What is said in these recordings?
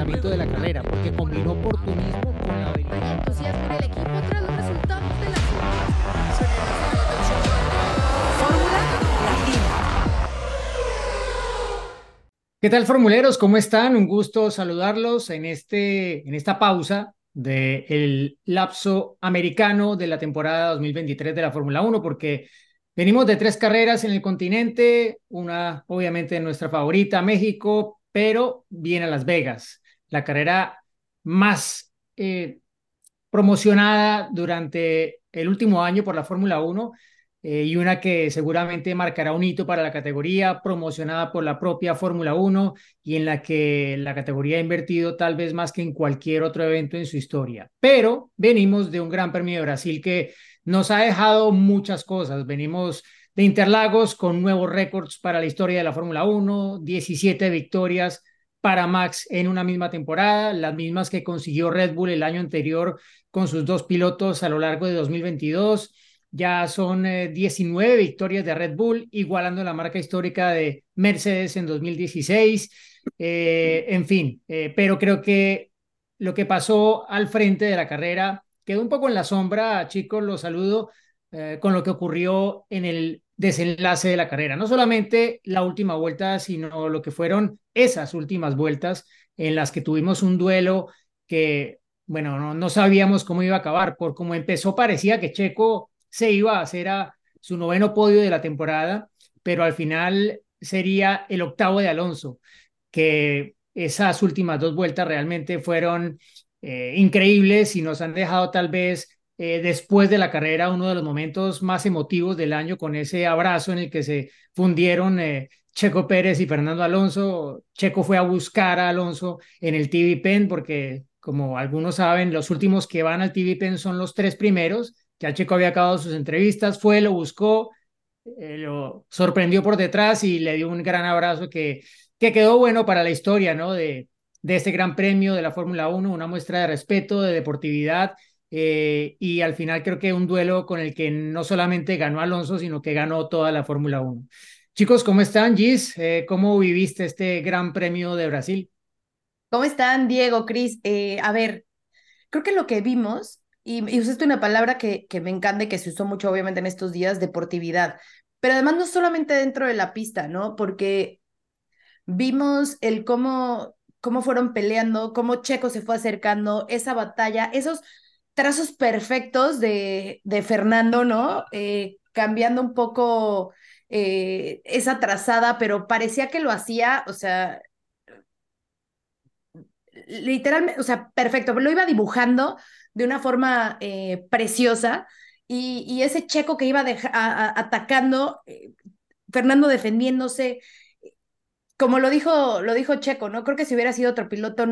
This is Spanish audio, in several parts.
funcionamiento de la carrera, porque combinó oportunismo con la habilidad. Entusiasmo en el equipo tras los resultados de la Fórmula Latina. ¿Qué tal, formuleros? ¿Cómo están? Un gusto saludarlos en esta pausa del lapso americano de la temporada 2023 de la Fórmula Uno, porque venimos de tres carreras en el continente, una obviamente nuestra favorita, México, pero viene a Las Vegas, la carrera más promocionada durante el último año por la Fórmula Uno, y una que seguramente marcará un hito para la categoría, promocionada por la propia Fórmula Uno y en la que la categoría ha invertido tal vez más que en cualquier otro evento en su historia. Pero venimos de un Gran Premio de Brasil que nos ha dejado muchas cosas. Venimos de Interlagos con nuevos récords para la historia de la Fórmula Uno, 17 victorias para Max en una misma temporada, las mismas que consiguió Red Bull el año anterior con sus dos pilotos a lo largo de 2022. Ya son 19 victorias de Red Bull, igualando la marca histórica de Mercedes en 2016. En fin, pero creo que lo que pasó al frente de la carrera quedó un poco en la sombra, chicos, los saludo, con lo que ocurrió en el desenlace de la carrera. No solamente la última vuelta, sino lo que fueron esas últimas vueltas en las que tuvimos un duelo que, bueno, no sabíamos cómo iba a acabar. Por cómo empezó, parecía que Checo se iba a hacer a su noveno podio de la temporada, pero al final sería el octavo de Alonso, que esas últimas dos vueltas realmente fueron increíbles y nos han dejado tal vez después de la carrera uno de los momentos más emotivos del año con ese abrazo en el que se fundieron Checo Pérez y Fernando Alonso. Checo fue a buscar a Alonso en el TV Pen porque, como algunos saben, los últimos que van al TV Pen son los tres primeros. Ya Checo había acabado sus entrevistas, fue, lo buscó, lo sorprendió por detrás y le dio un gran abrazo que quedó bueno para la historia, ¿no? De este gran premio de la Fórmula Uno, una muestra de respeto, de deportividad, y al final creo que un duelo con el que no solamente ganó Alonso, sino que ganó toda la Fórmula Uno. Chicos, ¿cómo están, Gis? ¿Cómo viviste este gran premio de Brasil? ¿Cómo están, Diego, Cris? A ver, creo que lo que vimos, y usaste una palabra que me encanta y que se usó mucho obviamente en estos días, deportividad, pero además no solamente dentro de la pista, ¿no? Porque vimos el cómo fueron peleando, cómo Checo se fue acercando, esa batalla, esos trazos perfectos de Fernando, ¿no? Cambiando un poco esa trazada, pero parecía que lo hacía, o sea, literalmente, o sea, perfecto, lo iba dibujando de una forma preciosa y ese Checo que iba atacando, Fernando defendiéndose, como lo dijo Checo, ¿no? Creo que si hubiera sido otro piloto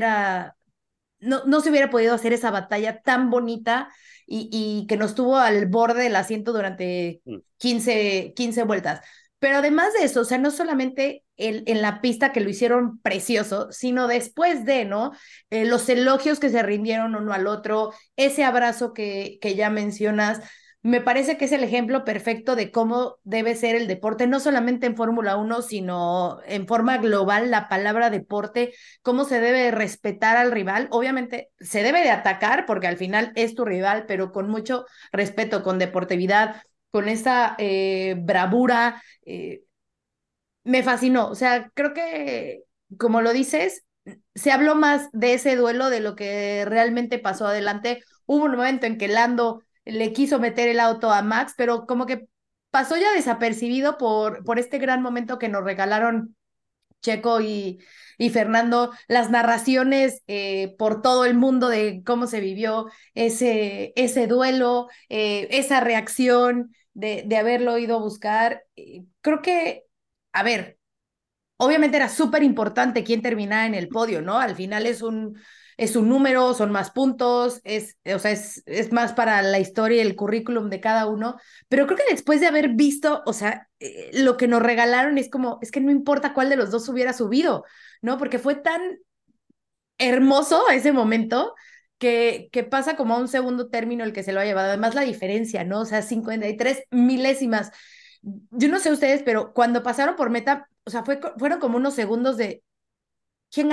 no se hubiera podido hacer esa batalla tan bonita y que nos tuvo al borde del asiento durante 15 vueltas. Pero además de eso, o sea, no solamente en la pista que lo hicieron precioso, sino después de, ¿no? Los elogios que se rindieron uno al otro, ese abrazo que ya mencionas, me parece que es el ejemplo perfecto de cómo debe ser el deporte, no solamente en Fórmula Uno, sino en forma global, la palabra deporte, cómo se debe respetar al rival. Obviamente se debe de atacar porque al final es tu rival, pero con mucho respeto, con deportividad, con esa bravura. Me fascinó, o sea, creo que, como lo dices, se habló más de ese duelo de lo que realmente pasó adelante. Hubo un momento en que Lando le quiso meter el auto a Max, pero como que pasó ya desapercibido por este gran momento que nos regalaron Checo y Fernando, las narraciones por todo el mundo de cómo se vivió ese duelo, esa reacción de haberlo ido a buscar. Creo que, a ver, obviamente era súper importante quién terminaba en el podio, ¿no? Al final es un número, son más puntos, o sea, es más para la historia y el currículum de cada uno, pero creo que después de haber visto, o sea, lo que nos regalaron es como, es que no importa cuál de los dos hubiera subido, ¿no? Porque fue tan hermoso ese momento que pasa como a un segundo término el que se lo ha llevado. Además, la diferencia, ¿no? O sea, 53 milésimas. Yo no sé ustedes, pero cuando pasaron por meta, o sea, fueron como unos segundos de ¿quién ganó?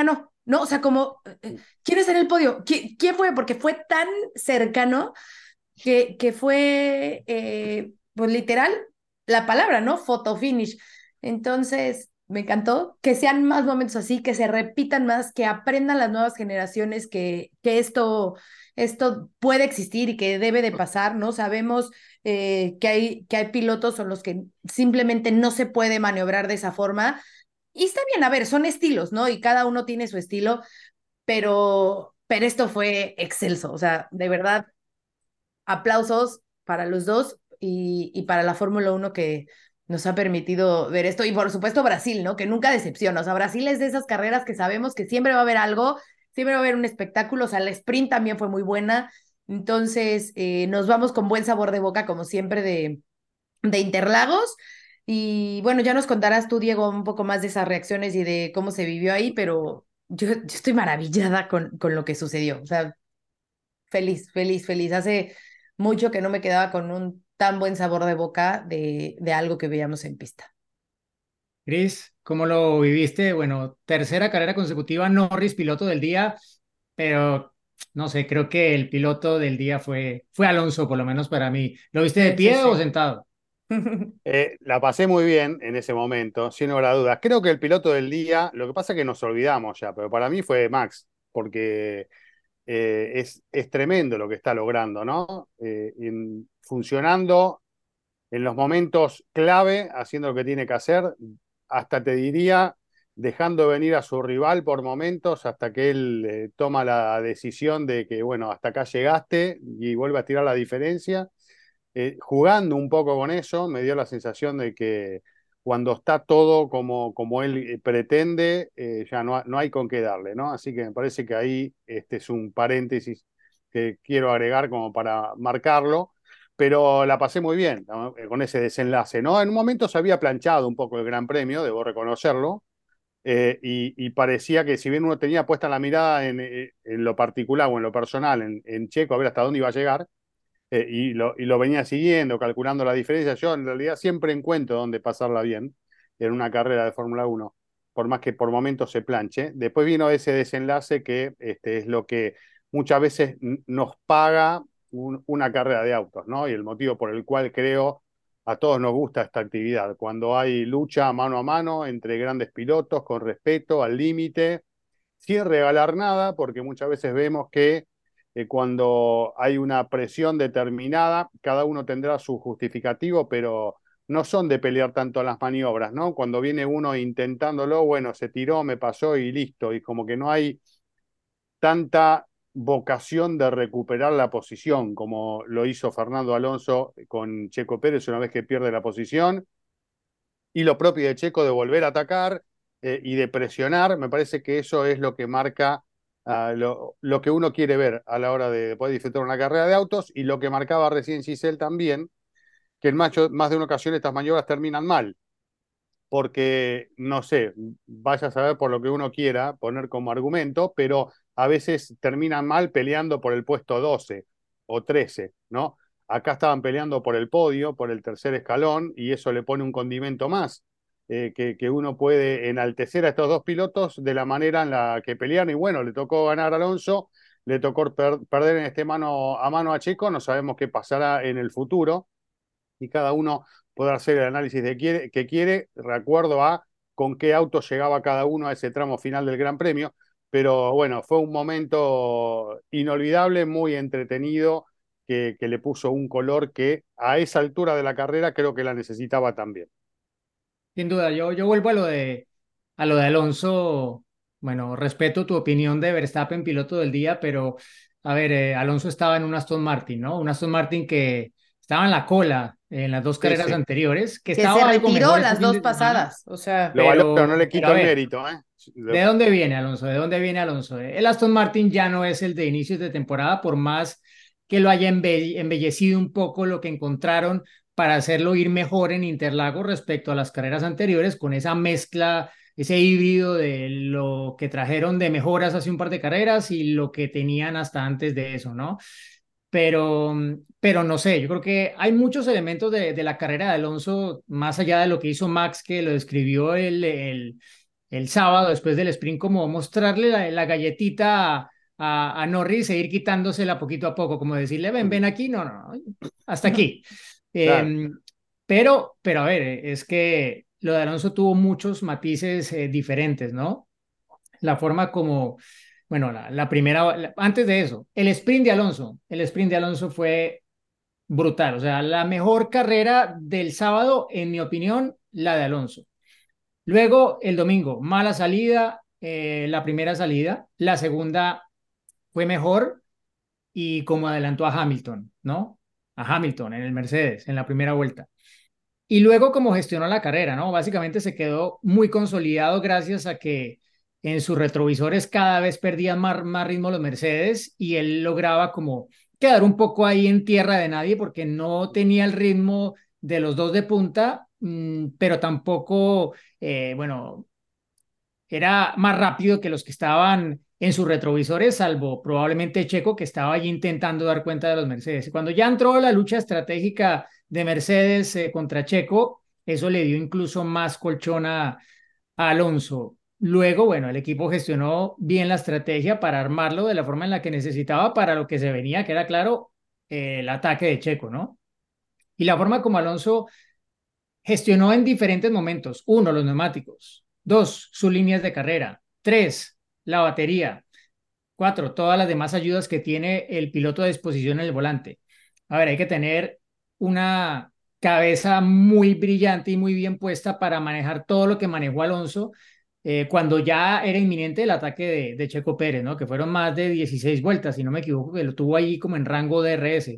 ¿no? O sea, como, ¿quién es en el podio? ¿Quién fue? Porque fue tan cercano que fue, pues literal, la palabra, ¿no? Photo finish. Entonces, me encantó que sean más momentos así, que se repitan más, que aprendan las nuevas generaciones que esto puede existir y que debe de pasar, ¿no? Sabemos que hay pilotos con los que simplemente no se puede maniobrar de esa forma. Y está bien, a ver, son estilos, ¿no? Y cada uno tiene su estilo, pero esto fue excelso, o sea, de verdad aplausos para los dos y para la Fórmula 1 que nos ha permitido ver esto. Y por supuesto Brasil, ¿no? Que nunca decepciona. O sea, Brasil es de esas carreras que sabemos que siempre va a haber algo, siempre va a haber un espectáculo. O sea, la sprint también fue muy buena. Entonces, nos vamos con buen sabor de boca, como siempre, de Interlagos. Y bueno, ya nos contarás tú, Diego, un poco más de esas reacciones y de cómo se vivió ahí, pero yo estoy maravillada con lo que sucedió. O sea, feliz, feliz, feliz. Hace mucho que no me quedaba con un tan buen sabor de boca de algo que veíamos en pista. Cris, ¿cómo lo viviste? Bueno, tercera carrera consecutiva, Norris, piloto del día, pero no sé, creo que el piloto del día fue Alonso, por lo menos para mí. ¿Lo viste de Sí, sí, pie o sí. sentado? La pasé muy bien en ese momento, sin lugar a dudas. Creo que el piloto del día, lo que pasa es que nos olvidamos ya, pero para mí fue Max, porque es tremendo lo que está logrando, ¿no? Funcionando en los momentos clave, haciendo lo que tiene que hacer, hasta te diría, dejando venir a su rival por momentos, hasta que él toma la decisión de que, bueno, hasta acá llegaste y vuelve a tirar la diferencia. Jugando un poco con eso, me dio la sensación de que cuando está todo como él pretende, ya no hay con qué darle, ¿no? Así que me parece que ahí este es un paréntesis que quiero agregar como para marcarlo, pero la pasé muy bien, ¿no? Con ese desenlace, ¿no? En un momento se había planchado un poco el Gran Premio, debo reconocerlo, y parecía que si bien uno tenía puesta la mirada en lo particular o en lo personal, en Checo, a ver hasta dónde iba a llegar, y lo venía siguiendo, calculando la diferencia. Yo en realidad siempre encuentro dónde pasarla bien en una carrera de Fórmula 1, por más que por momentos se planche. Después vino ese desenlace que es lo que muchas veces nos paga una carrera de autos, ¿no? Y el motivo por el cual creo a todos nos gusta esta actividad, cuando hay lucha mano a mano entre grandes pilotos, con respeto, al límite, sin regalar nada, porque muchas veces vemos que cuando hay una presión determinada, cada uno tendrá su justificativo, pero no son de pelear tanto las maniobras, ¿no? Cuando viene uno intentándolo, bueno, se tiró, me pasó y listo, y como que no hay tanta vocación de recuperar la posición como lo hizo Fernando Alonso con Checo Pérez una vez que pierde la posición, y lo propio de Checo de volver a atacar y de presionar. Me parece que eso es lo que marca lo que uno quiere ver a la hora de poder disfrutar una carrera de autos, y lo que marcaba recién Giselle también, que en más de una ocasión estas maniobras terminan mal, porque, no sé, vaya a saber por lo que uno quiera poner como argumento, pero a veces terminan mal peleando por el puesto 12 o 13, ¿no? Acá estaban peleando por el podio, por el tercer escalón, y eso le pone un condimento más, que uno puede enaltecer a estos dos pilotos de la manera en la que pelearon, y bueno, le tocó ganar a Alonso, le tocó perder en este mano a Checo, no sabemos qué pasará en el futuro, y cada uno puede hacer el análisis que quiere, de acuerdo a con qué auto llegaba cada uno a ese tramo final del Gran Premio. Pero bueno, fue un momento inolvidable, muy entretenido, que le puso un color que a esa altura de la carrera creo que la necesitaba también. Sin duda, yo vuelvo a lo de Alonso. Bueno, respeto tu opinión de Verstappen, piloto del día, pero a ver, Alonso estaba en un Aston Martin, ¿no? Un Aston Martin que estaba en la cola en las dos Sí, carreras sí, anteriores, que Que se estaba algo retiró mejor este las fin dos de semana, pasadas, o sea, lo valoro, no le pero quito a el ver, mérito, ¿eh? ¿de dónde viene Alonso? ¿De dónde viene Alonso? El Aston Martin ya no es el de inicios de temporada, por más que lo haya embellecido un poco lo que encontraron para hacerlo ir mejor en Interlagos respecto a las carreras anteriores, con esa mezcla, ese híbrido de lo que trajeron de mejoras hace un par de carreras y lo que tenían hasta antes de eso, ¿no? Pero no sé, yo creo que hay muchos elementos de la carrera de Alonso, más allá de lo que hizo Max, que lo describió el sábado después del sprint, como mostrarle la galletita a Norris e ir quitándosela poquito a poco, como decirle, ven aquí, no, hasta aquí. Claro. Pero a ver, es que lo de Alonso tuvo muchos matices diferentes, ¿no? La forma como, bueno, la primera, antes de eso, el sprint de Alonso fue brutal, o sea, la mejor carrera del sábado, en mi opinión, la de Alonso. Luego, el domingo, mala salida, la primera salida, la segunda fue mejor y como adelantó a Hamilton, ¿no? A Hamilton en el Mercedes, en la primera vuelta. Y luego como gestionó la carrera, ¿no? Básicamente se quedó muy consolidado gracias a que en sus retrovisores cada vez perdían más ritmo los Mercedes y él lograba como quedar un poco ahí en tierra de nadie porque no tenía el ritmo de los dos de punta, pero tampoco, bueno, era más rápido que los que estaban en sus retrovisores, salvo probablemente Checo, que estaba allí intentando dar cuenta de los Mercedes. Cuando ya entró la lucha estratégica de Mercedes contra Checo, eso le dio incluso más colchón a Alonso. Luego, bueno, el equipo gestionó bien la estrategia para armarlo de la forma en la que necesitaba para lo que se venía, que era claro, el ataque de Checo, ¿no? Y la forma como Alonso gestionó en diferentes momentos. Uno, los neumáticos. Dos, sus líneas de carrera. Tres, la batería. Cuatro, todas las demás ayudas que tiene el piloto a disposición en el volante. A ver, hay que tener una cabeza muy brillante y muy bien puesta para manejar todo lo que manejó Alonso cuando ya era inminente el ataque de Checo Pérez, ¿no? Que fueron más de 16 vueltas, si no me equivoco, que lo tuvo ahí como en rango de DRS.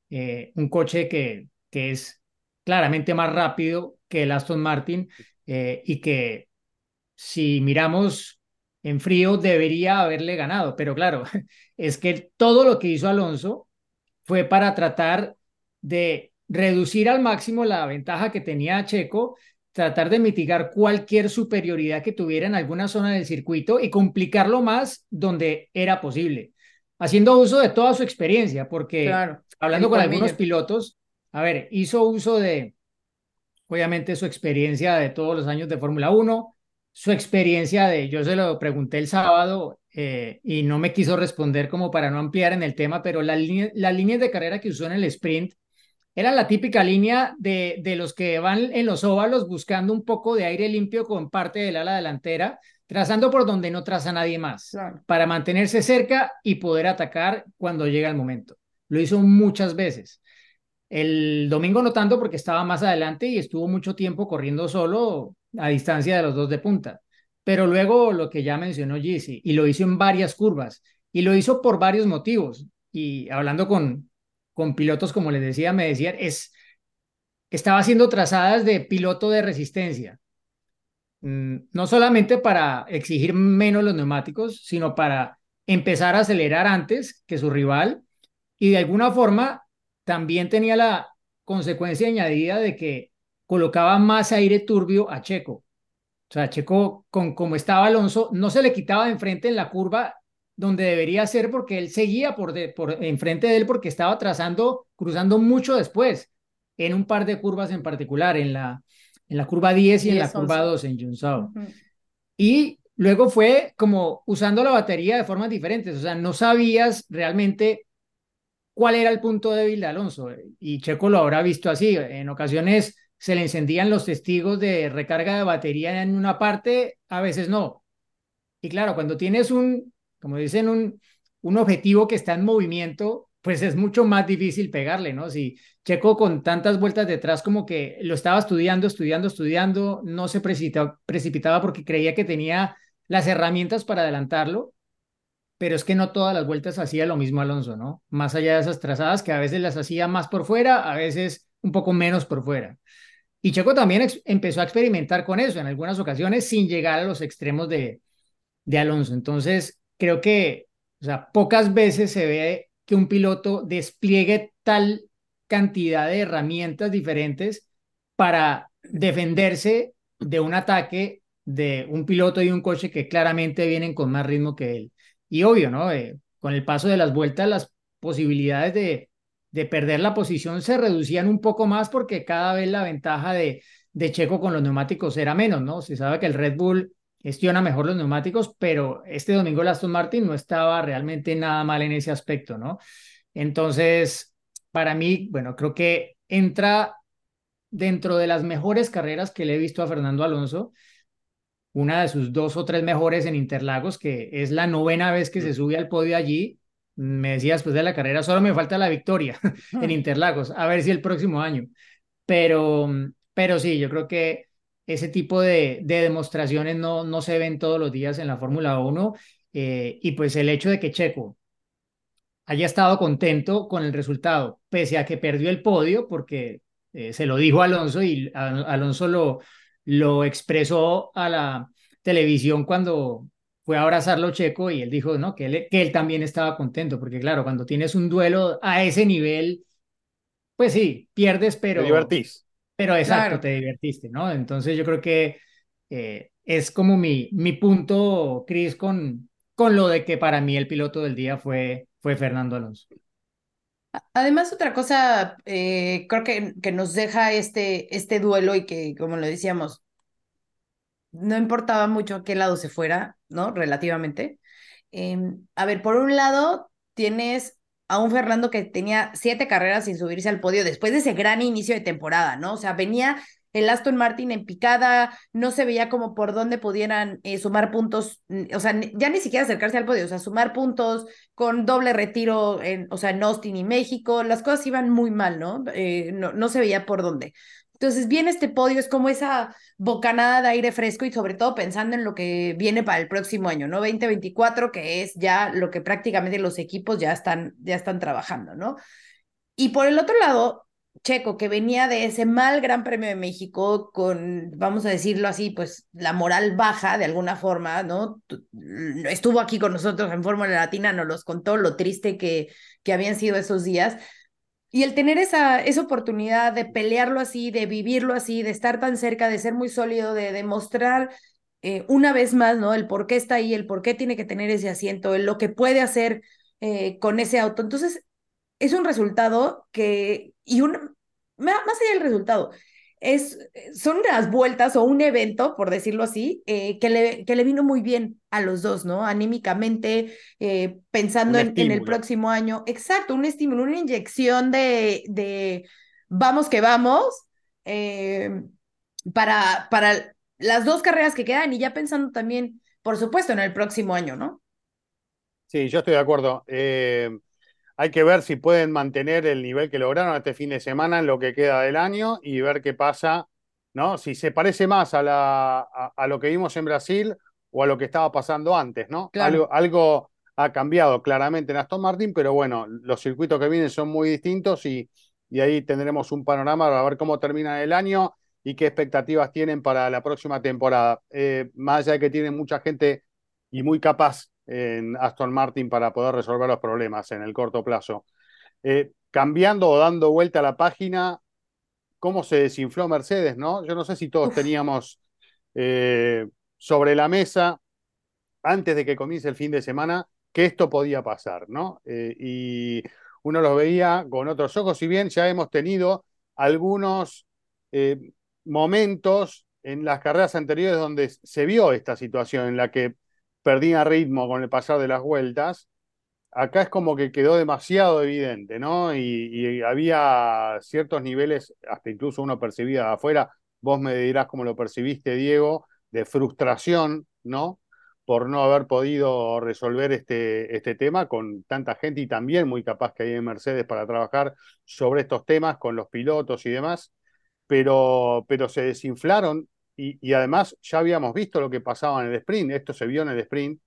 Un coche que es claramente más rápido que el Aston Martin y que si miramos en frío debería haberle ganado, pero claro, es que todo lo que hizo Alonso fue para tratar de reducir al máximo la ventaja que tenía Checo, tratar de mitigar cualquier superioridad que tuviera en alguna zona del circuito y complicarlo más donde era posible, haciendo uso de toda su experiencia, porque Claro, hablando el con algunos colmillo. pilotos, a ver, hizo uso de obviamente su experiencia de todos los años de Fórmula Uno, su experiencia de, yo se lo pregunté el sábado y no me quiso responder como para no ampliar en el tema, pero las líneas de carrera que usó en el sprint eran la típica línea de los que van en los óvalos buscando un poco de aire limpio con parte del ala delantera, trazando por donde no traza nadie más, Claro. para mantenerse cerca y poder atacar cuando llega el momento. Lo hizo muchas veces. El domingo no tanto porque estaba más adelante y estuvo mucho tiempo corriendo solo a distancia de los dos de punta. Pero luego lo que ya mencionó Gizzy, y lo hizo en varias curvas, y lo hizo por varios motivos. Y hablando con pilotos, como les decía, me decían, estaba haciendo trazadas de piloto de resistencia. No solamente para exigir menos los neumáticos, sino para empezar a acelerar antes que su rival y de alguna forma también tenía la consecuencia añadida de que colocaba más aire turbio a Checo. O sea, Checo, con como estaba Alonso, no se le quitaba de enfrente en la curva donde debería ser porque él seguía por enfrente de él porque estaba trazando, cruzando mucho después, en un par de curvas en particular, en la curva 10 y en la 10, curva 11. 2 en Junção. Ujú. Y luego fue como usando la batería de formas diferentes, o sea, no sabías realmente cuál era el punto débil de Alonso. Y Checo lo habrá visto así. En ocasiones se le encendían los testigos de recarga de batería en una parte, a veces no. Y claro, cuando tienes como dicen, un objetivo que está en movimiento, pues es mucho más difícil pegarle, ¿no? Si Checo con tantas vueltas detrás como que lo estaba estudiando, no se precipitaba porque creía que tenía las herramientas para adelantarlo, pero es que no todas las vueltas hacía lo mismo Alonso, ¿no? Más allá de esas trazadas que a veces las hacía más por fuera, a veces un poco menos por fuera. Y Checo también empezó a experimentar con eso en algunas ocasiones sin llegar a los extremos de Alonso. Entonces, creo que, o sea, pocas veces se ve que un piloto despliegue tal cantidad de herramientas diferentes para defenderse de un ataque de un piloto y un coche que claramente vienen con más ritmo que él. Y obvio, ¿no? Con el paso de las vueltas, las posibilidades de perder la posición se reducían un poco más porque cada vez la ventaja de Checo con los neumáticos era menos, ¿no? Se sabe que el Red Bull gestiona mejor los neumáticos, pero este domingo el Aston Martin no estaba realmente nada mal en ese aspecto, ¿no? Entonces, para mí, bueno, creo que entra dentro de las mejores carreras que le he visto a Fernando Alonso, una de sus dos o tres mejores en Interlagos, que es la novena vez que se sube al podio allí. Me decía después de la carrera, solo me falta la victoria en Mm. Interlagos, a ver si el próximo año. Pero, pero sí, yo creo que ese tipo de demostraciones no se ven todos los días en la Fórmula Uno, y pues el hecho de que Checo haya estado contento con el resultado, pese a que perdió el podio, porque se lo dijo Alonso y Alonso lo expresó a la televisión cuando fue a abrazarlo Checo y él dijo, ¿no? Que él también estaba contento, porque claro, cuando tienes un duelo a ese nivel, pues sí, pierdes, Te divertís. pero exacto, Claro. te divertiste, ¿no? Entonces yo creo que es como mi punto, Chris, con lo de que para mí el piloto del día fue Fernando Alonso. Además, otra cosa, creo que nos deja este duelo y que, como lo decíamos, no importaba mucho a qué lado se fuera, ¿no? Relativamente. A ver, por un lado, tienes a un Fernando que tenía 7 carreras sin subirse al podio después de ese gran inicio de temporada, ¿no? O sea, venía el Aston Martin en picada, no se veía como por dónde pudieran sumar puntos, o sea, ya ni siquiera acercarse al podio, o sea, sumar puntos con doble retiro, o sea, en Austin y México, las cosas iban muy mal, ¿no? No se veía por dónde. Entonces, viene este podio, es como esa bocanada de aire fresco y sobre todo pensando en lo que viene para el próximo año, ¿no? 2024, que es ya lo que prácticamente los equipos ya están trabajando, ¿no? Y por el otro lado, Checo, que venía de ese mal Gran Premio de México con, vamos a decirlo así, pues la moral baja de alguna forma, ¿no? Estuvo aquí con nosotros en Fórmula Latina, nos los contó lo triste que habían sido esos días. Y el tener esa oportunidad de pelearlo así, de vivirlo así, de estar tan cerca, de ser muy sólido, de demostrar una vez más, ¿no? El por qué está ahí, el por qué tiene que tener ese asiento, el lo que puede hacer con ese auto. Entonces, es un resultado más allá del resultado, son unas vueltas o un evento, por decirlo así, que le vino muy bien a los dos, ¿no? Anímicamente, pensando Un en el estímulo. próximo año. Exacto, un estímulo, una inyección de vamos que vamos, eh, para las dos carreras que quedan y ya pensando también, por supuesto, en el próximo año, ¿no? Sí, yo estoy de acuerdo. Hay que ver si pueden mantener el nivel que lograron este fin de semana en lo que queda del año y ver qué pasa, ¿no? Si se parece más a lo que vimos en Brasil o a lo que estaba pasando antes, ¿no? Claro. Algo ha cambiado claramente en Aston Martin, pero bueno, los circuitos que vienen son muy distintos y ahí tendremos un panorama para ver cómo termina el año y qué expectativas tienen para la próxima temporada. Más allá de que tienen mucha gente y muy capaz en Aston Martin para poder resolver los problemas en el corto plazo. Cambiando o dando vuelta a la página, ¿cómo se desinfló Mercedes, no? Yo no sé si todos Uf. teníamos sobre la mesa, antes de que comience el fin de semana, que esto podía pasar, ¿no? Y uno los veía con otros ojos, si bien ya hemos tenido algunos momentos en las carreras anteriores donde se vio esta situación en la que perdía ritmo con el pasar de las vueltas. Acá es como que quedó demasiado evidente, ¿no? Y había ciertos niveles, hasta incluso uno percibía de afuera, vos me dirás cómo lo percibiste, Diego, de frustración, ¿no? Por no haber podido resolver este tema con tanta gente y también muy capaz que hay en Mercedes para trabajar sobre estos temas con los pilotos y demás, pero se desinflaron y además ya habíamos visto lo que pasaba en el sprint, esto se vio en el sprint,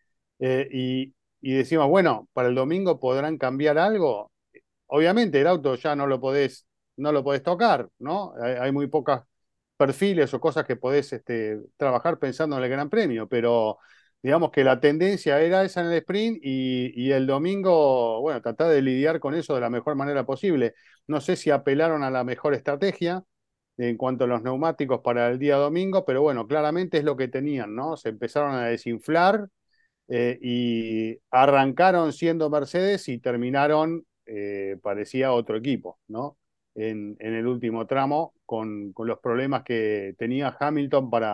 y decimos, bueno, para el domingo podrán cambiar algo. Obviamente el auto ya no lo podés tocar, ¿no? Hay muy pocos perfiles o cosas que podés trabajar pensando en el Gran Premio, pero digamos que la tendencia era esa en el sprint y el domingo, bueno, tratar de lidiar con eso de la mejor manera posible. No sé si apelaron a la mejor estrategia en cuanto a los neumáticos para el día domingo, pero bueno, claramente es lo que tenían, ¿no? Se empezaron a desinflar y arrancaron siendo Mercedes y terminaron, parecía otro equipo, ¿no? En el último tramo, con los problemas que tenía Hamilton para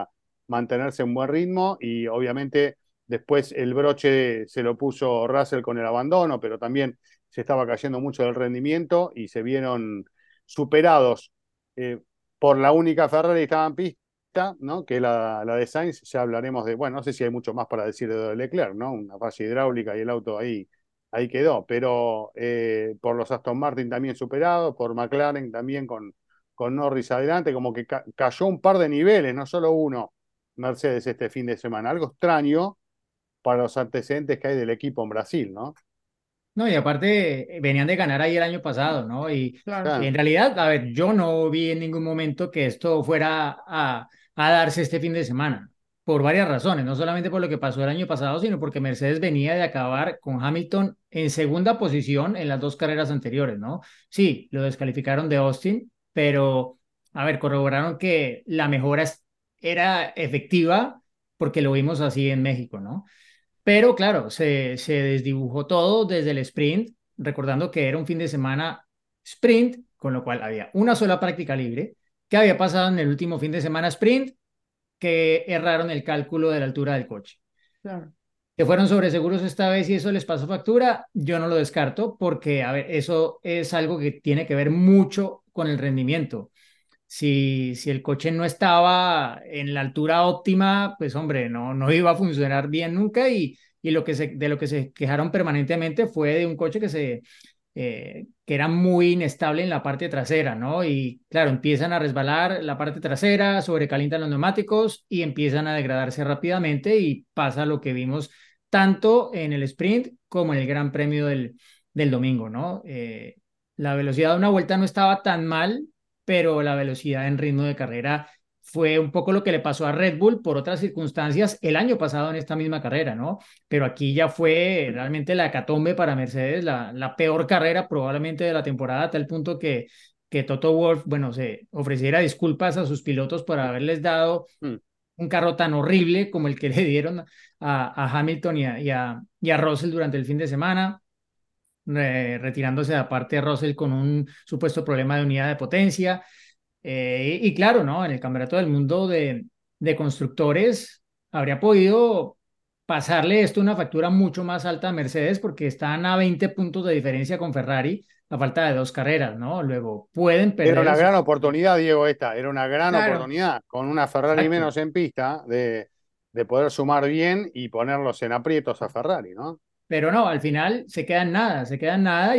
mantenerse en buen ritmo y obviamente después el broche se lo puso Russell con el abandono, pero también se estaba cayendo mucho del rendimiento y se vieron superados eh, por la única Ferrari que estaba en pista, ¿no? Que es la de Sainz. Ya hablaremos de, bueno, no sé si hay mucho más para decir de Leclerc, ¿no? Una falla hidráulica y el auto ahí quedó, pero por los Aston Martin también superados, por McLaren también con Norris adelante, como que cayó un par de niveles, no solo uno, Mercedes este fin de semana. Algo extraño para los antecedentes que hay del equipo en Brasil, ¿no? No, y aparte venían de ganar ahí el año pasado, ¿no? Y Claro. Claro. en realidad, a ver, yo no vi en ningún momento que esto fuera a darse este fin de semana, por varias razones, no solamente por lo que pasó el año pasado, sino porque Mercedes venía de acabar con Hamilton en segunda posición en las dos carreras anteriores, ¿no? Sí, lo descalificaron de Austin, pero, a ver, corroboraron que la mejora era efectiva porque lo vimos así en México, ¿no? Pero claro, se desdibujó todo desde el sprint, recordando que era un fin de semana sprint, con lo cual había una sola práctica libre. ¿Qué había pasado en el último fin de semana sprint? Que erraron el cálculo de la altura del coche. Claro. Que fueron sobreseguros esta vez y eso les pasó factura, yo no lo descarto porque, a ver, eso es algo que tiene que ver mucho con el rendimiento. Si el coche no estaba en la altura óptima, pues hombre, no iba a funcionar bien nunca y de lo que se quejaron permanentemente fue de un coche que era muy inestable en la parte trasera, ¿no? Y claro, empiezan a resbalar la parte trasera, sobrecalientan los neumáticos y empiezan a degradarse rápidamente y pasa lo que vimos tanto en el sprint como en el Gran Premio del domingo, ¿no? La velocidad de una vuelta no estaba tan mal, pero la velocidad en ritmo de carrera fue un poco lo que le pasó a Red Bull por otras circunstancias el año pasado en esta misma carrera, ¿no? Pero aquí ya fue realmente la hecatombe para Mercedes, la peor carrera probablemente de la temporada, a tal punto que Toto Wolff, bueno, se ofreciera disculpas a sus pilotos por haberles dado Mm. un carro tan horrible como el que le dieron a Hamilton y a Russell durante el fin de semana, retirándose de aparte Russell con un supuesto problema de unidad de potencia. Y claro, ¿no? En el Campeonato del Mundo de Constructores habría podido pasarle esto una factura mucho más alta a Mercedes porque están a 20 puntos de diferencia con Ferrari a falta de dos carreras, ¿no? Luego pueden Era perder una el... gran oportunidad, Diego, esta. Era una gran Claro. oportunidad con una Ferrari Exacto. menos en pista de poder sumar bien y ponerlos en aprietos a Ferrari, ¿no? Pero no, al final se queda en nada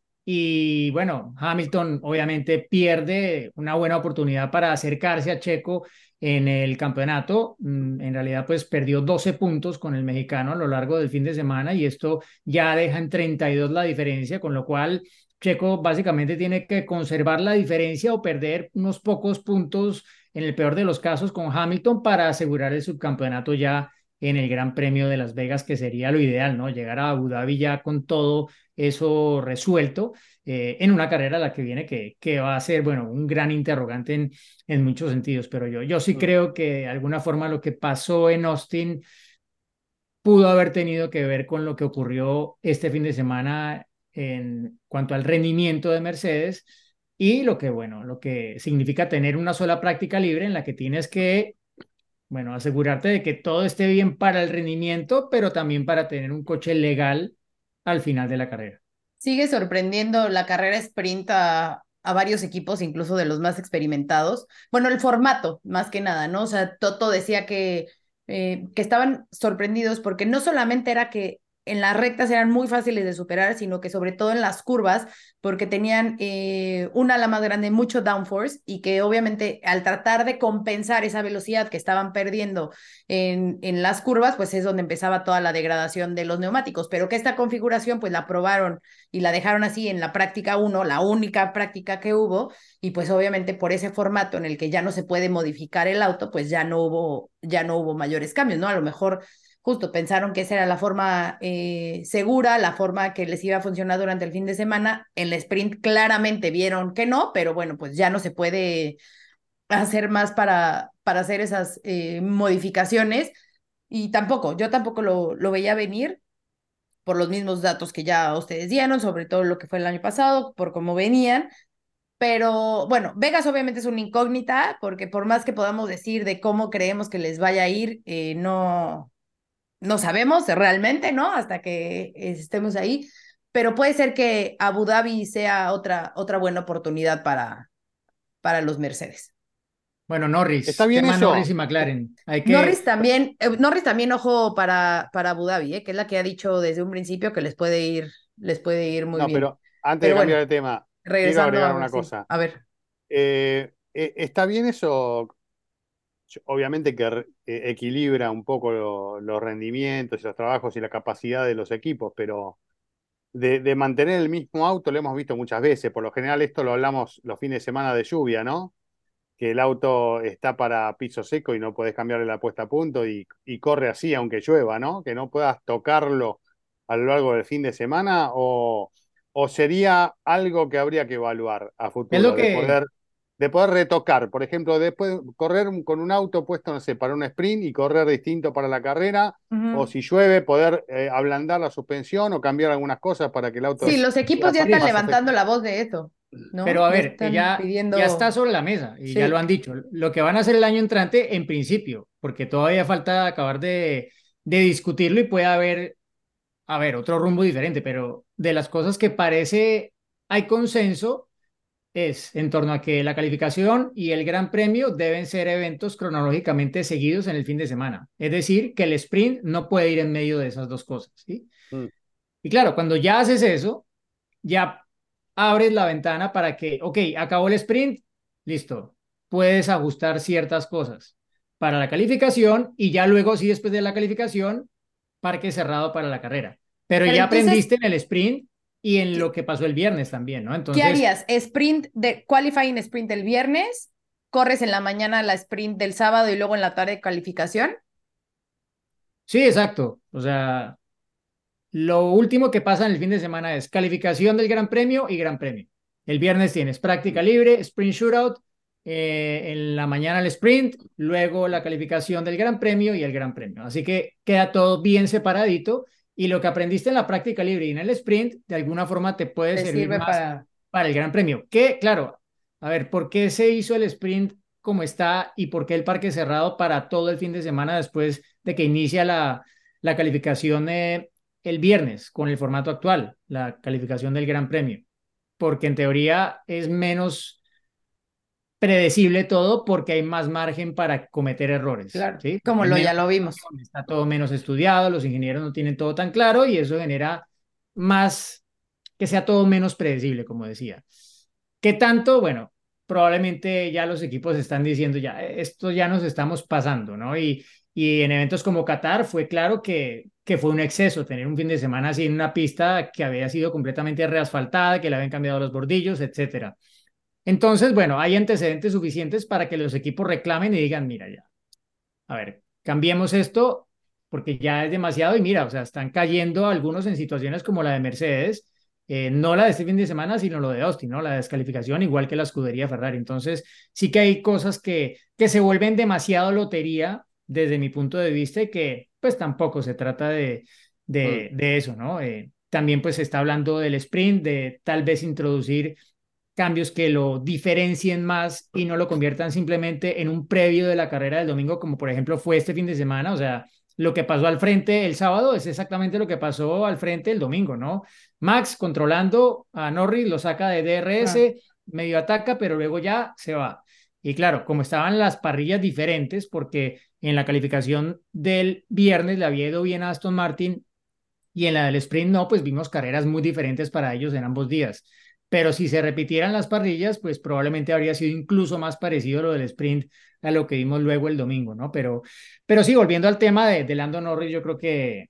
y bueno, Hamilton obviamente pierde una buena oportunidad para acercarse a Checo en el campeonato. En realidad, pues perdió 12 puntos con el mexicano a lo largo del fin de semana y esto ya deja en 32 la diferencia, con lo cual Checo básicamente tiene que conservar la diferencia o perder unos pocos puntos en el peor de los casos con Hamilton para asegurar el subcampeonato ya en el Gran Premio de Las Vegas, que sería lo ideal, ¿no? Llegar a Abu Dhabi ya con todo eso resuelto en una carrera a la que viene que va a ser, bueno, un gran interrogante en muchos sentidos, pero yo sí Mm. creo que de alguna forma lo que pasó en Austin pudo haber tenido que ver con lo que ocurrió este fin de semana en cuanto al rendimiento de Mercedes y lo que, bueno, lo que significa tener una sola práctica libre en la que tienes que bueno, asegurarte de que todo esté bien para el rendimiento, pero también para tener un coche legal al final de la carrera. Sigue sorprendiendo la carrera sprint a varios equipos, incluso de los más experimentados. Bueno, el formato, más que nada, ¿no? O sea, Toto decía que estaban sorprendidos porque no solamente era que en las rectas eran muy fáciles de superar, sino que sobre todo en las curvas, porque tenían un ala más grande, mucho downforce, y que obviamente al tratar de compensar esa velocidad que estaban perdiendo en las curvas, pues es donde empezaba toda la degradación de los neumáticos, pero que esta configuración pues la probaron y la dejaron así en la práctica uno, la única práctica que hubo, y pues obviamente por ese formato en el que ya no se puede modificar el auto, pues ya no hubo mayores cambios, ¿no? A lo mejor justo pensaron que esa era la forma segura, la forma que les iba a funcionar durante el fin de semana. En el sprint claramente vieron que no, pero bueno, pues ya no se puede hacer más para hacer esas modificaciones. Y tampoco, yo tampoco lo veía venir por los mismos datos que ya ustedes dieron, sobre todo lo que fue el año pasado, por cómo venían. Pero bueno, Vegas obviamente es una incógnita, porque por más que podamos decir de cómo creemos que les vaya a ir, no sabemos realmente, ¿no? Hasta que estemos ahí. Pero puede ser que Abu Dhabi sea otra buena oportunidad para los Mercedes. Bueno, ¿Está Norris, bien tema Norris eso? y McLaren. Hay que, Norris también, ojo, para Abu Dhabi, que es la que ha dicho desde un principio que les puede ir muy No, bien. pero antes de Pero cambiar bueno, de tema, quiero regresando agregar a, una sí, cosa. a ver. ¿Está bien eso? Obviamente que equilibra un poco los rendimientos y los trabajos y la capacidad de los equipos, pero de mantener el mismo auto lo hemos visto muchas veces. Por lo general esto lo hablamos los fines de semana de lluvia, ¿no? Que el auto está para piso seco y no podés cambiarle la puesta a punto y corre así aunque llueva, ¿no? Que no puedas tocarlo a lo largo del fin de semana o sería algo que habría que evaluar a es lo futuro, que, de poder retocar, por ejemplo, después correr con un auto puesto, no sé, para un sprint y correr distinto para la carrera, o Ujú. si llueve, poder ablandar la suspensión o cambiar algunas cosas para que el auto Sí, los equipos sea ya están más levantando efectivo. la voz de eso, pero ¿no? a Ya ver, están ya está pidiendo, sobre la mesa y ya lo sí. han dicho. Lo que van a hacer el año entrante, en principio, porque todavía falta acabar de discutirlo y puede haber, a ver, otro rumbo diferente, pero de las cosas que parece hay consenso es en torno a que la calificación y el Gran Premio deben ser eventos cronológicamente seguidos en el fin de semana. Es decir, que el sprint no puede ir en medio de esas dos cosas, ¿sí? Mm. Y claro, cuando ya haces eso, ya abres la ventana para que, ok, acabó el sprint, listo, puedes ajustar ciertas cosas para la calificación y ya luego, sí, después de la calificación, parque cerrado para la carrera. Pero Pero ya entonces, aprendiste en el sprint y en lo ¿qué, que pasó el viernes también, ¿no? qué Entonces, harías? ¿Sprint de qualifying sprint el viernes? ¿Corres en la mañana la sprint del sábado y luego en la tarde calificación? sí, exacto. O sea, lo último que pasa en el fin de semana es calificación del Gran Premio y Gran Premio. El viernes tienes práctica libre, sprint shootout, en la mañana el sprint, luego la calificación del Gran Premio y el Gran Premio. Así que queda todo bien separadito y lo que aprendiste en la práctica libre y en el sprint, de alguna forma te puede ¿Te servir sirve más para...? para el Gran Premio. Que, claro, a ver, ¿por qué se hizo el sprint como está y por qué el parque cerrado para todo el fin de semana después de que inicia la calificación el viernes con el formato actual, la calificación del Gran Premio? Porque en teoría es menos predecible todo porque hay más margen para cometer errores, Claro, ¿sí? como Hay menos ya lo vimos. información, está todo menos estudiado, los ingenieros no tienen todo tan claro y eso genera más, que sea todo menos predecible, como decía. ¿Qué tanto? Bueno, probablemente ya los equipos están diciendo ya, esto ya nos estamos pasando, ¿no? Y en eventos como Qatar fue claro que fue un exceso tener un fin de semana así en una pista que había sido completamente reasfaltada, que le habían cambiado los bordillos, etcétera. Entonces, bueno, hay antecedentes suficientes para que los equipos reclamen y digan, mira ya, a ver, cambiemos esto porque ya es demasiado y mira, o sea, están cayendo algunos en situaciones como la de Mercedes, no la de este fin de semana, sino lo de Austin, ¿no? La descalificación, igual que la escudería Ferrari. Entonces, sí que hay cosas que se vuelven demasiado lotería desde mi punto de vista y que pues tampoco se trata Mm. de eso, ¿no? También pues se está hablando del sprint, de tal vez introducir cambios que lo diferencien más y no lo conviertan simplemente en un previo de la carrera del domingo, como por ejemplo fue este fin de semana. O sea, lo que pasó al frente el sábado es exactamente lo que pasó al frente el domingo, ¿no? Max controlando a Norris, lo saca de Ah. DRS, medio ataca, pero luego ya se va. Y claro, como estaban las parrillas diferentes, porque en la calificación del viernes le había ido bien a Aston Martin y en la del sprint no, pues vimos carreras muy diferentes para ellos en ambos días. Pero si se repitieran las parrillas, pues probablemente habría sido incluso más parecido lo del sprint a lo que vimos luego el domingo, ¿no? Pero sí, volviendo al tema de Lando Norris, yo creo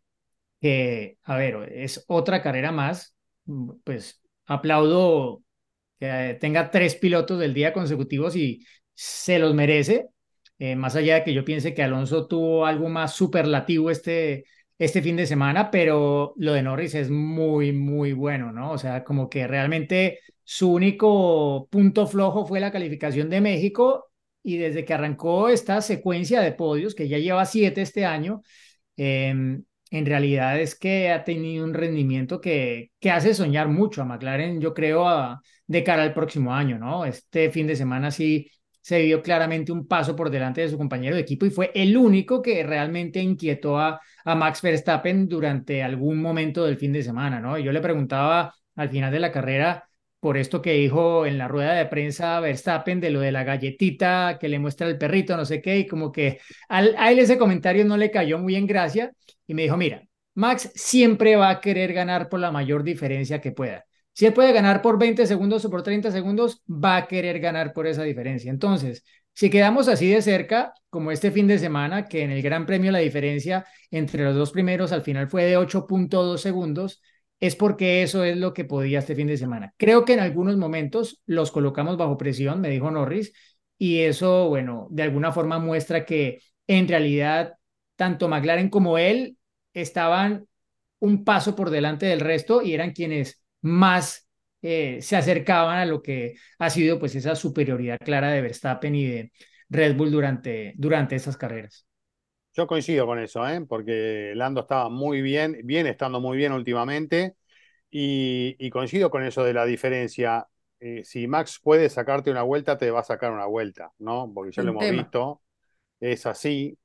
a ver, es otra carrera más. Pues aplaudo que tenga 3 pilotos del día consecutivos y se los merece. Más allá de que yo piense que Alonso tuvo algo más superlativo este fin de semana, pero lo de Norris es muy, muy bueno, ¿no? O sea, como que realmente su único punto flojo fue la calificación de México y desde que arrancó esta secuencia de podios, que ya lleva 7 este año, eh, en realidad es que ha tenido un rendimiento que hace soñar mucho a McLaren, yo creo, de cara al próximo año, ¿no? Este fin de semana sí se vio claramente un paso por delante de su compañero de equipo y fue el único que realmente inquietó a Max Verstappen durante algún momento del fin de semana, ¿no? Yo le preguntaba al final de la carrera por esto que dijo en la rueda de prensa Verstappen de lo de la galletita que le muestra el perrito, no sé qué, y como que a él ese comentario no le cayó muy en gracia y me dijo, mira, Max siempre va a querer ganar por la mayor diferencia que pueda. Si él puede ganar por 20 segundos o por 30 segundos, va a querer ganar por esa diferencia. Entonces, si quedamos así de cerca, como este fin de semana, que en el Gran Premio la diferencia entre los dos primeros al final fue de 8.2 segundos, es porque eso es lo que podía este fin de semana. Creo que en algunos momentos los colocamos bajo presión, me dijo Norris, y eso, bueno, de alguna forma muestra que en realidad tanto McLaren como él estaban un paso por delante del resto y eran quienes más se acercaban a lo que ha sido pues esa superioridad clara de Verstappen y de Red Bull durante estas carreras. Yo coincido con eso, ¿eh? Porque Lando estaba muy bien, viene estando muy bien últimamente, y coincido con eso de la diferencia. Si Max puede sacarte una vuelta, te va a sacar una vuelta, ¿no? Porque ya lo Sin hemos tema. visto, es así,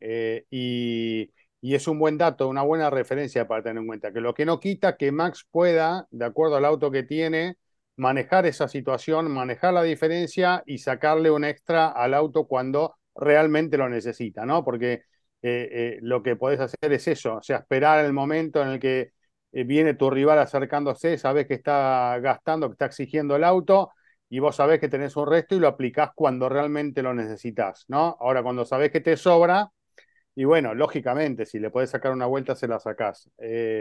y es un buen dato, una buena referencia para tener en cuenta, que lo que no quita que Max pueda, de acuerdo al auto que tiene, manejar esa situación, manejar la diferencia y sacarle un extra al auto cuando realmente lo necesita, ¿no? Porque lo que podés hacer es eso, o sea, esperar el momento en el que viene tu rival acercándose, sabes que está gastando, que está exigiendo el auto, y vos sabés que tenés un resto y lo aplicás cuando realmente lo necesitas, ¿no? Ahora, cuando sabés que te sobra, y bueno, lógicamente, si le podés sacar una vuelta, se la sacás.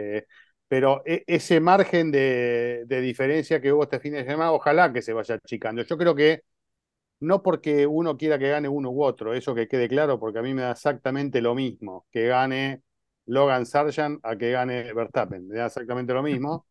Pero ese margen de diferencia que hubo este fin de semana, ojalá que se vaya achicando. Yo creo que no porque uno quiera que gane uno u otro, eso que quede claro, porque a mí me da exactamente lo mismo que gane Logan Sargent a que gane Verstappen, me da exactamente lo mismo,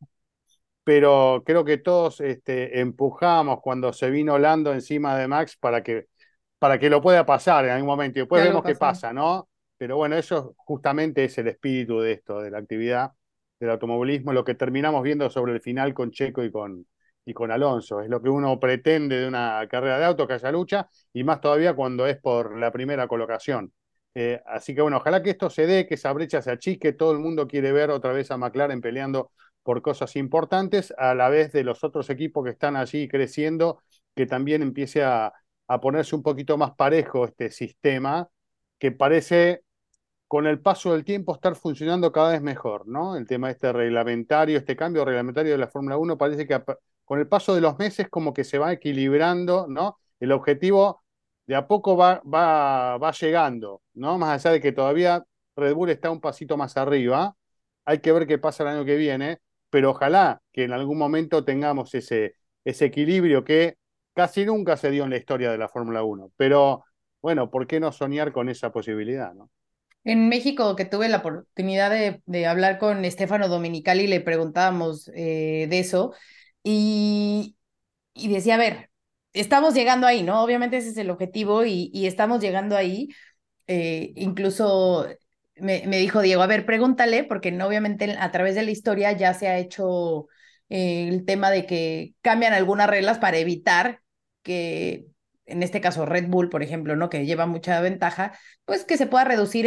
pero creo que todos empujamos cuando se vino Lando encima de Max para que lo pueda pasar en algún momento y después Ya lo vemos qué pasó. pasa, ¿no? Pero bueno, eso justamente es el espíritu de esto, de la actividad del automovilismo, lo que terminamos viendo sobre el final con Checo y con Alonso. Es lo que uno pretende de una carrera de auto, que haya lucha, y más todavía cuando es por la primera colocación. Así que bueno, ojalá que esto se dé, que esa brecha se achique, todo el mundo quiere ver otra vez a McLaren peleando por cosas importantes, a la vez de los otros equipos que están allí creciendo, que también empiece a ponerse un poquito más parejo este sistema, que parece con el paso del tiempo estar funcionando cada vez mejor, ¿no? El tema este reglamentario, este cambio reglamentario de la Fórmula 1 parece que con el paso de los meses como que se va equilibrando, ¿no? El objetivo de a poco va llegando, ¿no? Más allá de que todavía Red Bull está un pasito más arriba, hay que ver qué pasa el año que viene, pero ojalá que en algún momento tengamos ese equilibrio que casi nunca se dio en la historia de la Fórmula 1, pero bueno, ¿por qué no soñar con esa posibilidad, ¿no? En México, que tuve la oportunidad de hablar con Stefano Domenicali, le preguntábamos de eso y, y decía, a ver, estamos llegando ahí, ¿no? Obviamente ese es el objetivo y estamos llegando ahí. Incluso me dijo Diego, a ver, pregúntale, porque no, obviamente a través de la historia ya se ha hecho el tema de que cambian algunas reglas para evitar que, en este caso Red Bull, por ejemplo, ¿no? Que lleva mucha ventaja, pues que se pueda reducir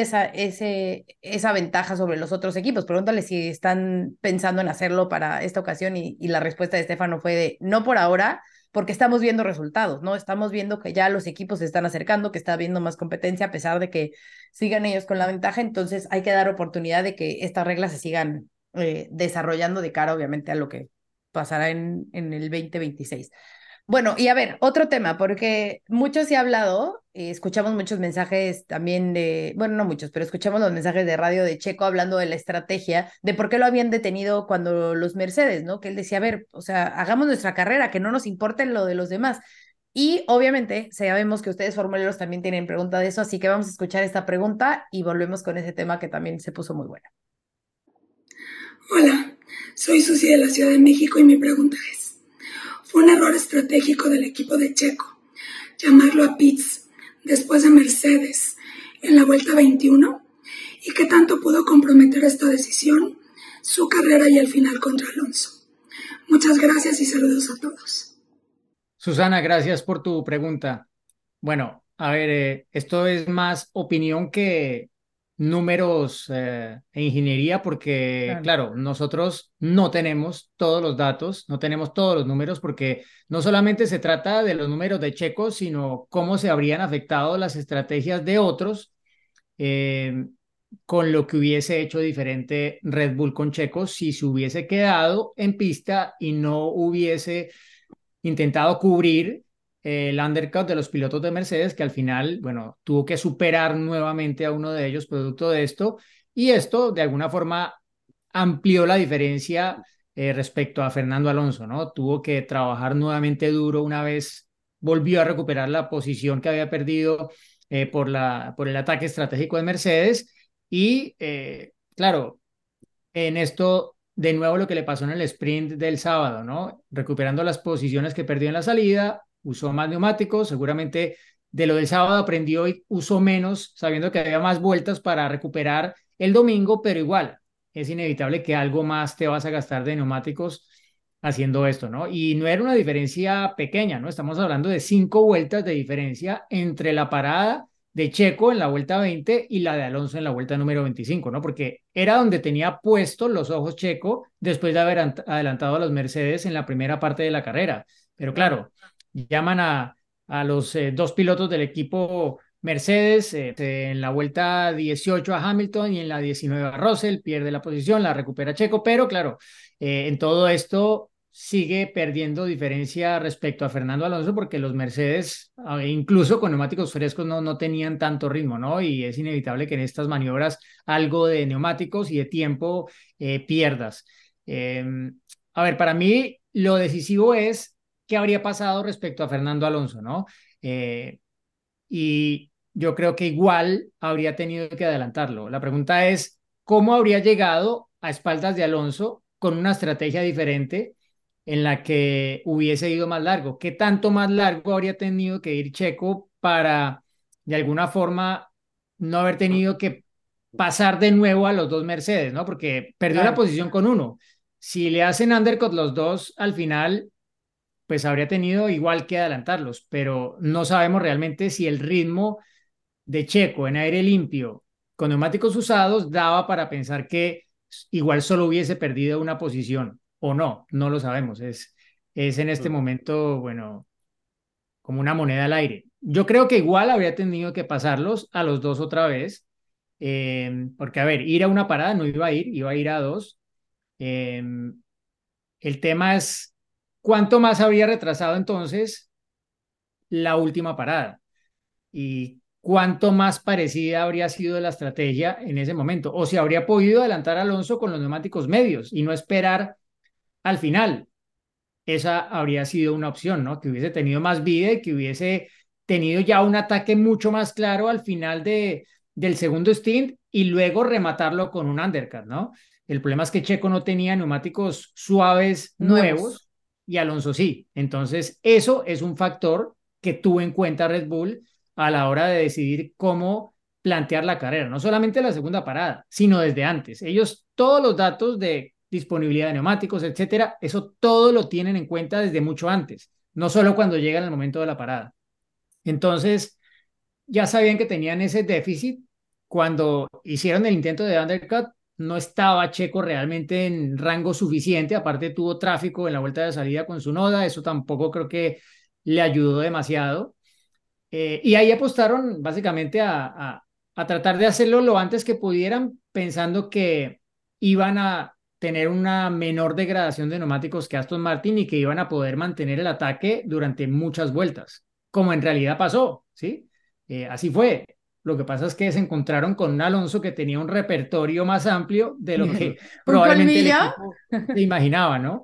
esa ventaja sobre los otros equipos. Pregúntale si están pensando en hacerlo para esta ocasión y la respuesta de Estefano fue de no por ahora, porque estamos viendo resultados, ¿no? Estamos viendo que ya los equipos se están acercando, que está habiendo más competencia a pesar de que sigan ellos con la ventaja, entonces hay que dar oportunidad de que estas reglas se sigan desarrollando de cara, obviamente, a lo que pasará en el 2026. Bueno, y a ver, otro tema, porque mucho se ha hablado, escuchamos muchos mensajes también de, bueno, no muchos, pero escuchamos los mensajes de radio de Checo hablando de la estrategia, de por qué lo habían detenido cuando los Mercedes, ¿no? Que él decía, a ver, o sea, hagamos nuestra carrera, que no nos importe lo de los demás. Y obviamente sabemos que ustedes formuleros también tienen pregunta de eso, así que vamos a escuchar esta pregunta y volvemos con ese tema que también se puso muy bueno. Hola, soy Susi de la Ciudad de México y mi pregunta es, ¿fue un error estratégico del equipo de Checo llamarlo a pits después de Mercedes en la vuelta 21? y qué tanto pudo comprometer esta decisión su carrera y el final contra Alonso. Muchas gracias y saludos a todos. Susana, gracias por tu pregunta. Bueno, a ver, esto es más opinión que números e ingeniería, porque, claro, nosotros no tenemos todos los datos, no tenemos todos los números, porque no solamente se trata de los números de Checo, sino cómo se habrían afectado las estrategias de otros eh, con lo que hubiese hecho diferente Red Bull con Checo si se hubiese quedado en pista y no hubiese intentado cubrir el undercut de los pilotos de Mercedes, que al final, bueno, tuvo que superar nuevamente a uno de ellos producto de esto, y esto de alguna forma amplió la diferencia respecto a Fernando Alonso, ¿no? Tuvo que trabajar nuevamente duro una vez volvió a recuperar la posición que había perdido por el ataque estratégico de Mercedes, y claro, en esto, de nuevo, lo que le pasó en el sprint del sábado, ¿no? Recuperando las posiciones que perdió en la salida, usó más neumáticos, seguramente de lo del sábado aprendió y usó menos, sabiendo que había más vueltas para recuperar el domingo, pero igual, es inevitable que algo más te vas a gastar de neumáticos haciendo esto, ¿no? Y no era una diferencia pequeña, ¿no? Estamos hablando de 5 vueltas de diferencia entre la parada de Checo en la vuelta 20 y la de Alonso en la vuelta número 25, ¿no? Porque era donde tenía puestos los ojos Checo después de haber adelantado a los Mercedes en la primera parte de la carrera. Pero claro, llaman a los dos pilotos del equipo Mercedes en la vuelta 18 a Hamilton y en la 19 a Russell, pierde la posición, la recupera Checo, pero claro, en todo esto sigue perdiendo diferencia respecto a Fernando Alonso porque los Mercedes, incluso con neumáticos frescos, no tenían tanto ritmo, ¿no? Y es inevitable que en estas maniobras algo de neumáticos y de tiempo pierdas. Eh, a ver, para mí lo decisivo es qué habría pasado respecto a Fernando Alonso, ¿no? Y yo creo que igual habría tenido que adelantarlo. La pregunta es, ¿cómo habría llegado a espaldas de Alonso con una estrategia diferente en la que hubiese ido más largo? ¿Qué tanto más largo habría tenido que ir Checo para, de alguna forma, no haber tenido que pasar de nuevo a los dos Mercedes, ¿no? Porque perdió la posición con uno. Si le hacen undercut los dos al final, pues habría tenido igual que adelantarlos, pero no sabemos realmente si el ritmo de Checo en aire limpio con neumáticos usados daba para pensar que igual solo hubiese perdido una posición o no, no lo sabemos. Es en este momento, bueno, como una moneda al aire. Yo creo que igual habría tenido que pasarlos a los dos otra vez, porque a ver, ir a una parada no iba a ir, iba a ir a dos. Eh, el tema es cuánto más habría retrasado entonces la última parada y cuánto más parecida habría sido la estrategia en ese momento, o si habría podido adelantar a Alonso con los neumáticos medios y no esperar al final. Esa habría sido una opción, ¿no? Que hubiese tenido más vida y que hubiese tenido ya un ataque mucho más claro al final del segundo stint y luego rematarlo con un undercut, ¿no? El problema es que Checo no tenía neumáticos suaves nuevos y Alonso sí. Entonces, eso es un factor que tuvo en cuenta Red Bull a la hora de decidir cómo plantear la carrera, no solamente la segunda parada, sino desde antes. Ellos todos los datos de disponibilidad de neumáticos, etcétera, eso todo lo tienen en cuenta desde mucho antes, no solo cuando llegan al momento de la parada. Entonces, ya sabían que tenían ese déficit. Cuando hicieron el intento de undercut, no estaba Checo realmente en rango suficiente, aparte tuvo tráfico en la vuelta de salida con su noda, eso tampoco creo que le ayudó demasiado. Y ahí apostaron básicamente a tratar de hacerlo lo antes que pudieran, pensando que iban a tener una menor degradación de neumáticos que Aston Martin y que iban a poder mantener el ataque durante muchas vueltas, como en realidad pasó, ¿sí? Así fue. Lo que pasa es que se encontraron con un Alonso que tenía un repertorio más amplio de lo que probablemente el equipo se imaginaba, ¿no?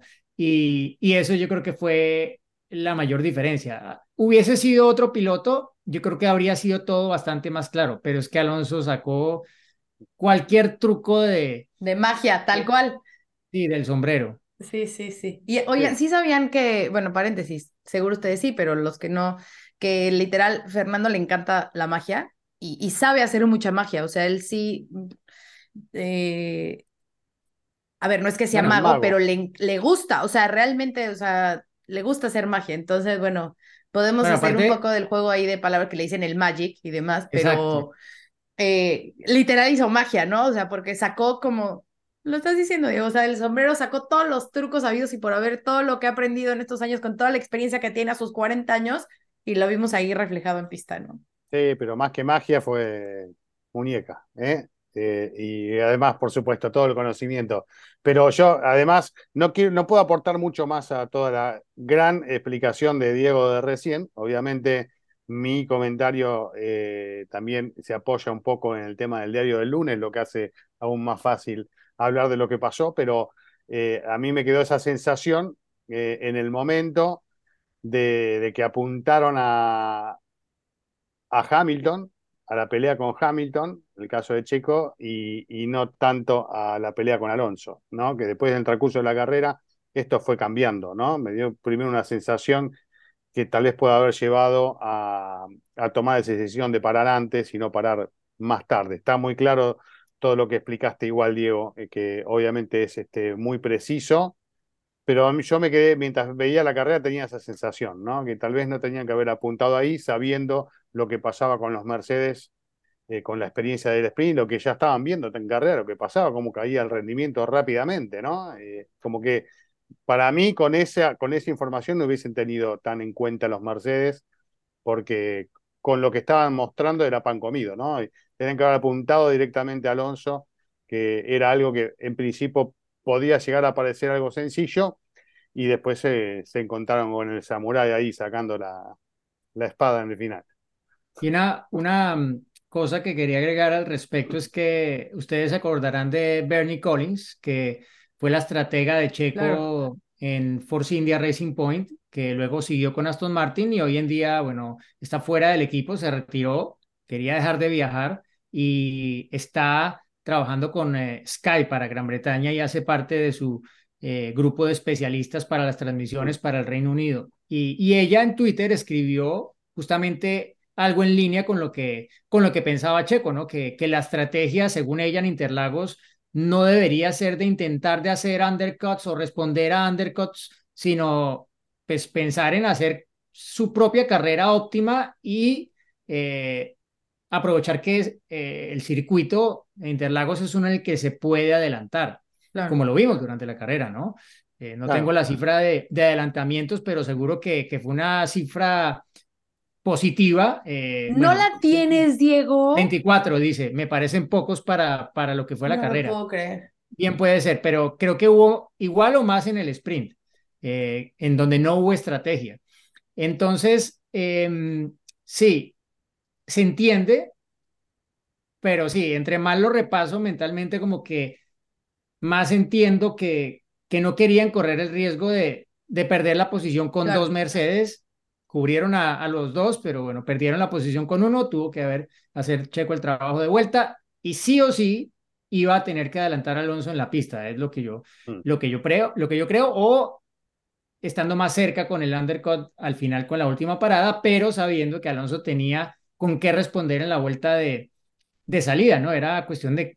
Y eso yo creo que fue la mayor diferencia. Hubiese sido otro piloto, yo creo que habría sido todo bastante más claro, pero es que Alonso sacó cualquier truco de magia, tal cual. Sí, del sombrero. Sí, sí, sí. Y oigan, sí sabían que, bueno, paréntesis, seguro ustedes sí, pero los que no, que literal Fernando le encanta la magia y sabe hacer mucha magia. O sea, él sí, a ver, no es que sea Bueno, es mago, pero mago. le gusta, o sea, realmente, o sea, le gusta hacer magia. Entonces, bueno, podemos Bueno, hacer un aparte, poco del juego ahí de palabras que le dicen el magic y demás, exacto. pero literal hizo magia, ¿no? O sea, porque sacó como, lo estás diciendo, Diego, o sea, el sombrero sacó todos los trucos habidos y por haber, todo lo que ha aprendido en estos años, con toda la experiencia que tiene a sus 40 años, y lo vimos ahí reflejado en pista, ¿no? Sí, pero más que magia fue muñeca, ¿eh? Y además, por supuesto, todo el conocimiento. Pero yo, además, no puedo aportar mucho más a toda la gran explicación de Diego de recién. Obviamente, mi comentario también se apoya un poco en el tema del diario del lunes, lo que hace aún más fácil hablar de lo que pasó, pero a mí me quedó esa sensación en el momento de que apuntaron a Hamilton, a la pelea con Hamilton, el caso de Checo, y no tanto a la pelea con Alonso, ¿no? Que después del transcurso de la carrera esto fue cambiando, ¿no? Me dio primero una sensación que tal vez pueda haber llevado a tomar esa decisión de parar antes y no parar más tarde. Está muy claro todo lo que explicaste igual, Diego, que obviamente es muy preciso, pero a mí, yo me quedé, mientras veía la carrera tenía esa sensación, ¿no? Que tal vez no tenían que haber apuntado ahí sabiendo lo que pasaba con los Mercedes, con la experiencia del sprint, lo que ya estaban viendo en carrera, lo que pasaba, cómo caía el rendimiento rápidamente, ¿no? Como que para mí con esa información no hubiesen tenido tan en cuenta los Mercedes, porque con lo que estaban mostrando era pan comido, ¿no? Y tenían que haber apuntado directamente a Alonso, que era algo que en principio podía llegar a parecer algo sencillo, y después se encontraron con el samurái ahí sacando la espada en el final. Y una cosa que quería agregar al respecto es que ustedes se acordarán de Bernie Collins, que fue la estratega de Claro. Checo en Force India Racing Point, que luego siguió con Aston Martin y hoy en día, bueno, está fuera del equipo, se retiró, quería dejar de viajar y está trabajando con Sky para Gran Bretaña y hace parte de su grupo de especialistas para las transmisiones para el Reino Unido. Y ella en Twitter escribió justamente algo en línea con lo que pensaba Checo, ¿no? Que la estrategia, según ella en Interlagos, no debería ser de intentar de hacer undercuts o responder a undercuts, sino pues pensar en hacer su propia carrera óptima y aprovechar que el circuito de Interlagos es uno en el que se puede adelantar, Claro. como lo vimos durante la carrera, ¿no? No tengo Claro. la cifra de adelantamientos, pero seguro que fue una cifra positiva. ¿No Bueno, la tienes, Diego? 24 dice, me parecen pocos para lo que fue la No lo carrera. puedo creer. Bien puede ser, pero creo que hubo igual o más en el sprint, en donde no hubo estrategia. Entonces, sí, se entiende, pero sí, entre más lo repaso mentalmente, como que más entiendo que no querían correr el riesgo de perder la posición con dos Claro. Mercedes. Cubrieron a los dos, pero bueno, perdieron la posición con uno. Tuvo que hacer Checo el trabajo de vuelta y sí o sí iba a tener que adelantar a Alonso en la pista. Es Mm. lo que yo creo, o estando más cerca con el undercut al final con la última parada, pero sabiendo que Alonso tenía con qué responder en la vuelta de salida, ¿no? Era cuestión de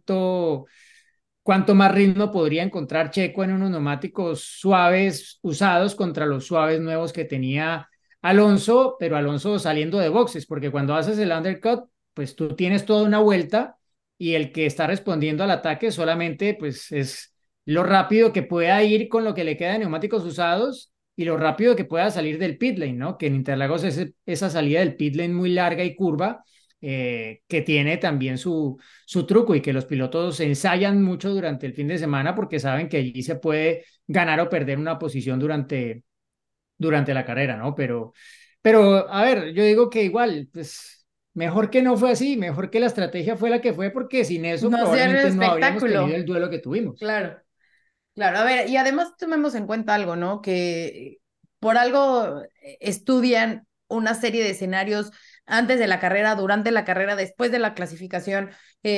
cuánto más ritmo podría encontrar Checo en unos neumáticos suaves usados contra los suaves nuevos que tenía Alonso, pero Alonso saliendo de boxes, porque cuando haces el undercut, pues tú tienes toda una vuelta y el que está respondiendo al ataque solamente pues es lo rápido que pueda ir con lo que le queda de neumáticos usados y lo rápido que pueda salir del pit lane, ¿no? Que en Interlagos es esa salida del pit lane muy larga y curva, que tiene también su truco y que los pilotos ensayan mucho durante el fin de semana porque saben que allí se puede ganar o perder una posición durante la carrera, ¿no? Pero, a ver, yo digo que igual, pues mejor que no fue así, mejor que la estrategia fue la que fue porque sin eso Nos dieron el probablemente no habríamos tenido espectáculo. el duelo que tuvimos. Claro. Claro, a ver, y además tomemos en cuenta algo, ¿no? Que por algo estudian una serie de escenarios antes de la carrera, durante la carrera, después de la clasificación,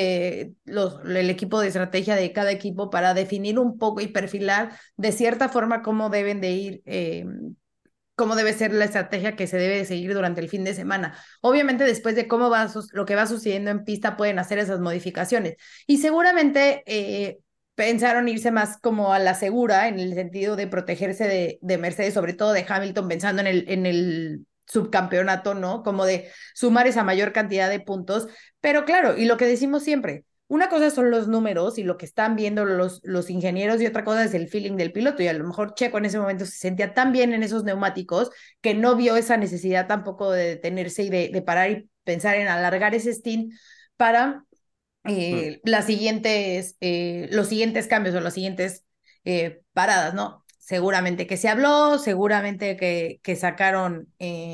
el equipo de estrategia de cada equipo para definir un poco y perfilar de cierta forma cómo deben de ir cómo debe ser la estrategia que se debe seguir durante el fin de semana. Obviamente, después de cómo va lo que va sucediendo en pista, pueden hacer esas modificaciones. Y seguramente pensaron irse más como a la segura, en el sentido de protegerse de Mercedes, sobre todo de Hamilton, pensando en el subcampeonato, ¿no? Como de sumar esa mayor cantidad de puntos. Pero claro, y lo que decimos siempre, una cosa son los números y lo que están viendo los ingenieros y otra cosa es el feeling del piloto, y a lo mejor Checo en ese momento se sentía tan bien en esos neumáticos que no vio esa necesidad tampoco de detenerse y de parar y pensar en alargar ese stint para los siguientes cambios o las siguientes paradas, ¿no? Seguramente que se habló, seguramente que sacaron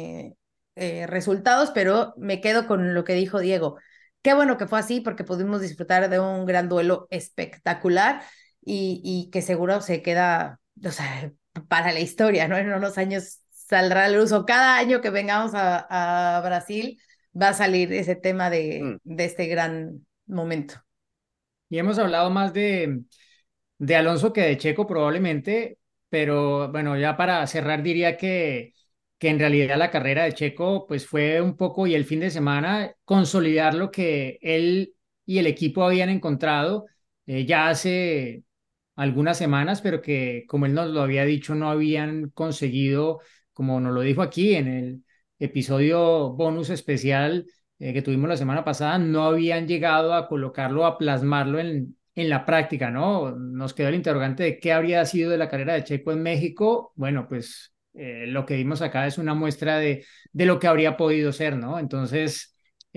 resultados, pero me quedo con lo que dijo Diego. Qué bueno que fue así porque pudimos disfrutar de un gran duelo espectacular y que seguro se queda, o sea, para la historia, ¿no? En unos años saldrá a luz, o cada año que vengamos a Brasil va a salir ese tema de este gran momento. Y hemos hablado más de Alonso que de Checo probablemente, pero bueno, ya para cerrar diría que en realidad la carrera de Checo pues fue un poco y el fin de semana consolidar lo que él y el equipo habían encontrado ya hace algunas semanas, pero que como él nos lo había dicho no habían conseguido, como nos lo dijo aquí en el episodio bonus especial que tuvimos la semana pasada, no habían llegado a colocarlo, a plasmarlo en la práctica, ¿no? Nos quedó el interrogante de qué habría sido de la carrera de Checo en México. Bueno, pues lo que vimos acá es una muestra de lo que habría podido ser, ¿no? Entonces,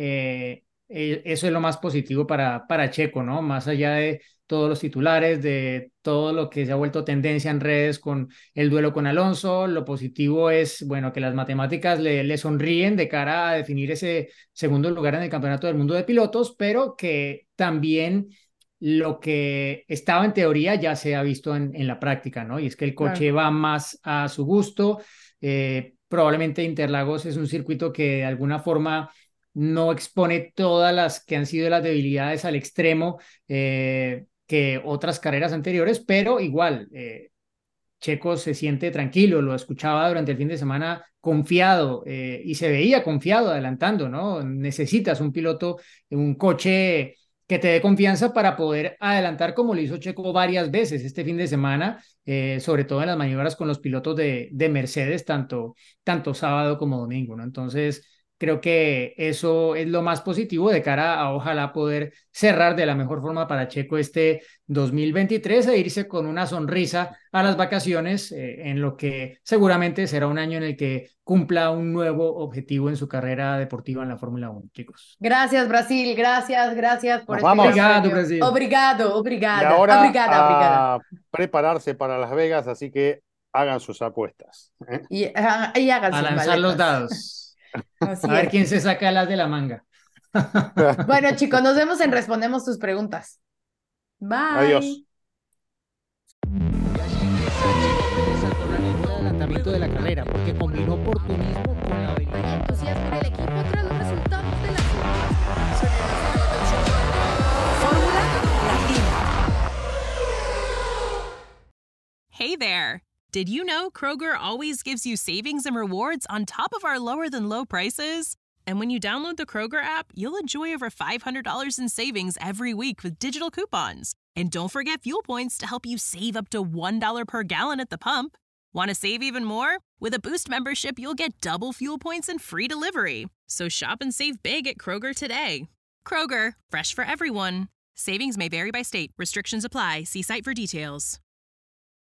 eso es lo más positivo para Checo, ¿no? Más allá de todos los titulares, de todo lo que se ha vuelto tendencia en redes con el duelo con Alonso, lo positivo es, bueno, que las matemáticas le sonríen de cara a definir ese segundo lugar en el Campeonato del Mundo de Pilotos, pero que también lo que estaba en teoría ya se ha visto en la práctica, ¿no? Y es que el coche va más a su gusto. Probablemente Interlagos es un circuito que de alguna forma no expone todas las que han sido las debilidades al extremo que otras carreras anteriores, pero igual Checo se siente tranquilo, lo escuchaba durante el fin de semana confiado y se veía confiado adelantando, ¿no? Necesitas un piloto, un coche que te dé confianza para poder adelantar como lo hizo Checo varias veces este fin de semana, sobre todo en las maniobras con los pilotos de Mercedes, tanto sábado como domingo, ¿no? Entonces, creo que eso es lo más positivo de cara a ojalá poder cerrar de la mejor forma para Checo este 2023 e irse con una sonrisa a las vacaciones en lo que seguramente será un año en el que cumpla un nuevo objetivo en su carrera deportiva en la Fórmula 1, chicos. Gracias, Brasil, gracias por Nos vamos. Obrigado, Brasil. Obrigada. Y ahora Obrigada. a prepararse para Las Vegas, así que hagan sus apuestas. Y hagan A sus lanzar los maletas. dados. Así A ver es. quién se saca las de la manga. Bueno, chicos, nos vemos en Respondemos tus preguntas. Bye. Adiós. El adelantamiento de la carrera, porque combinó oportunismo con la habilidad. Entusiasmo en el equipo tras los resultados de la Fórmula Latina. Hey there! Did you know Kroger always gives you savings and rewards on top of our lower-than-low prices? And when you download the Kroger app, you'll enjoy over $500 in savings every week with digital coupons. And don't forget fuel points to help you save up to $1 per gallon at the pump. Want to save even more? With a Boost membership, you'll get double fuel points and free delivery. So shop and save big at Kroger today. Kroger, fresh for everyone. Savings may vary by state. Restrictions apply. See site for details.